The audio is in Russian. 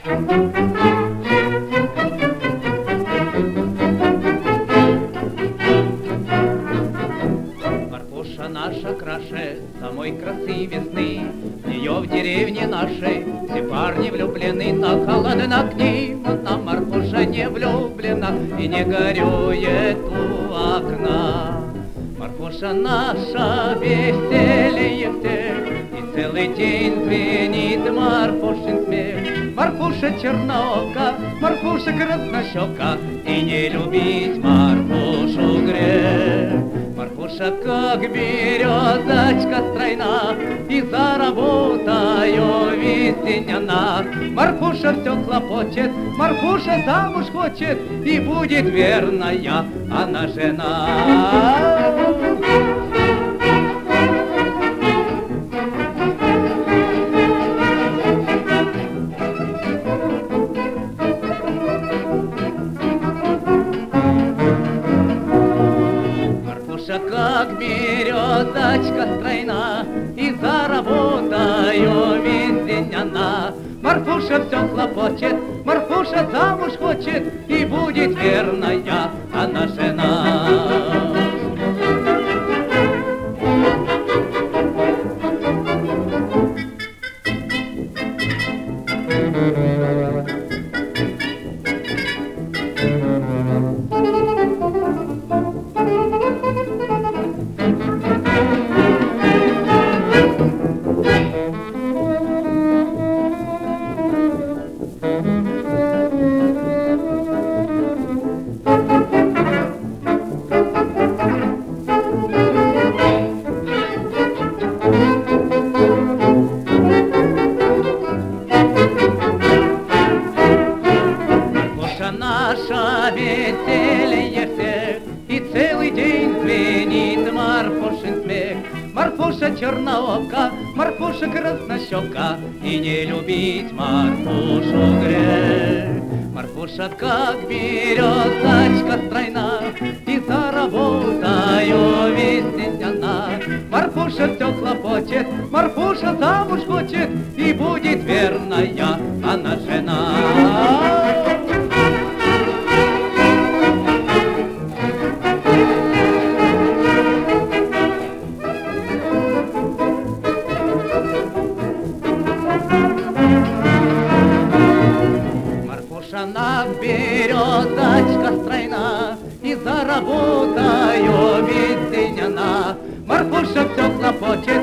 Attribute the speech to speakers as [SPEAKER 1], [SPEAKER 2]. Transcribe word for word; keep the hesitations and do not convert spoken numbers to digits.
[SPEAKER 1] Марфуша наша краше самой красы весны, в нее в деревне нашей все парни влюблены, но холодно к ним, но Марфуша не влюблена и не горюет у окна. Марфуша наша веселье всех, и целый день звенит Марфушин смех. Марфуша чернока, Марфуша краснощека, и не любить Марфушу грех. Марфуша, как березочка стройна, и за работою весенняна. Марфуша все хлопочет, Марфуша замуж хочет, и будет верная она жена. Марфуша, как березочка стройна, и за работою весенняна. Марфуша все хлопочет, Марфуша замуж хочет, и будет верная она жена. Наша веселье всех, и целый день звенит Марфушин смех. Марфуша черноока, Марфуша краснощека, и не любить Марфушу грех. Марфуша, как березочка стройна, и за работою весенняна. Марфуша все хлопочет, Марфуша замуж хочет, и будет верная она жена. Она березочка стройна, и за работою весенняна. Марфуша все хлопочет,